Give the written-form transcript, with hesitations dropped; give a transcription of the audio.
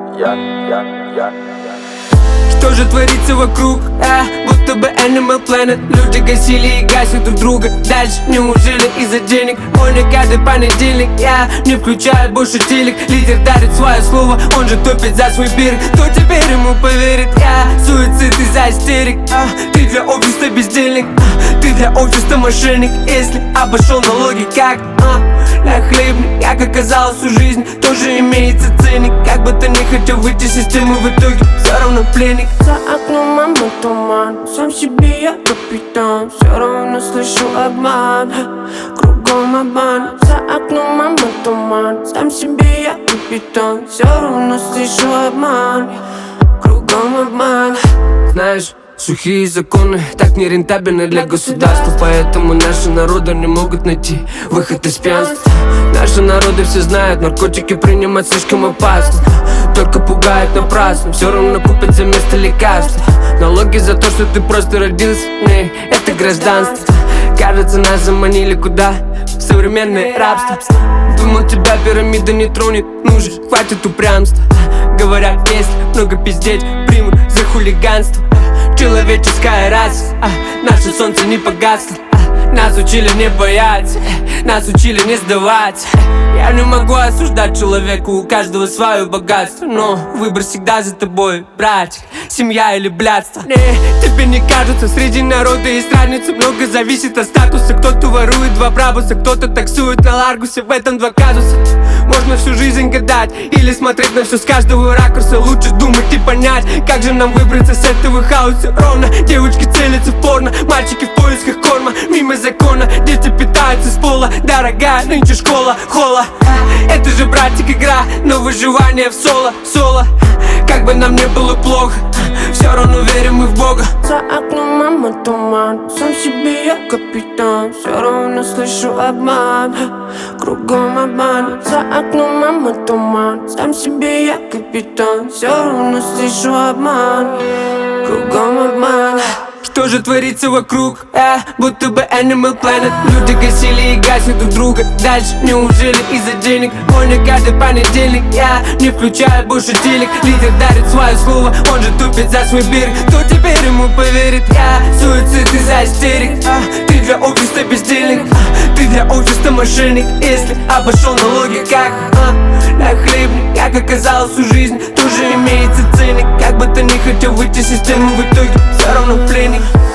Что же творится вокруг, будто бы Animal Planet. Люди гасили и гасят друг друга. Дальше неужели из-за денег? Мой на каждый понедельник я не включаю больше телек. Лидер дарит свое слово, он же топит за свой берег. Кто теперь ему поверит? Суицид из-за истерик. Ты для общества бездельник, ты для общества мошенник. Если обошел налоги как на хлебник, как оказалось, у жизни тоже имеется ценник. Как бы ты не хотел выйти из системы, в итоге все равно пленник. За окном мама туман, сам себе я капитан. Все равно слышу обман, кругом обман. За окном мама туман, сам себе я капитан. Все равно слышу обман, кругом обман. Знаешь, сухие законы так нерентабельны для государства. Поэтому наши народы не могут найти выход из пьянства. Наши народы все знают, наркотики принимать слишком опасно. Только пугают напрасно, все равно купят за место лекарства. Налоги за то, что ты просто родился, не, это гражданство. Кажется, нас заманили куда? В современное рабство. Думал, тебя пирамида не тронет, ну же, хватит упрямства. Говорят, есть много пиздеть, примут за хулиганство. Человеческая раса, наше солнце не погасло. Нас учили не бояться, нас учили не сдаваться. Я не могу осуждать человека, у каждого свое богатство. Но выбор всегда за тобой, братик, семья или блядство. Тебе не кажется, среди народа есть разница. Много зависит от статуса. Кто-то ворует два брабуса, кто-то таксует на Ларгусе. В этом два казуса. Можно всю жизнь гадать или смотреть на все с каждого ракурса. Лучше думать и понять, как же нам выбраться с этого хаоса. Ровно, девочки целятся в порно, мальчики в поисках корма. Мимо закона, дети питаются с пола. Дорогая нынче школа, хола. Это же, братик, игра, но выживание в соло. Как бы нам не было плохо, все равно верим мы в Бога. За окном мама туман, сам себе я капитан. Все равно слышу обман, кругом обман. За окном мама туман, сам себе я капитан. Все равно слышу обман, кругом обман. Что же творится вокруг, будто бы Animal Planet. Люди гасили и гасят друг друга. Дальше неужели из-за денег? Мой на каждый понедельник я не включаю больше телек. Лидер дарит свое слово, он же тупит за свой берег. Кто теперь ему поверит? Суицид из-за истерик. Ты для общества бездельник, ты для общества мошенник. Если обошел налоги как на хлебник, как оказалось, у жизни тоже имеется ценник. Как бы ты не хотел выйти из системы, в итоге все равно пленник.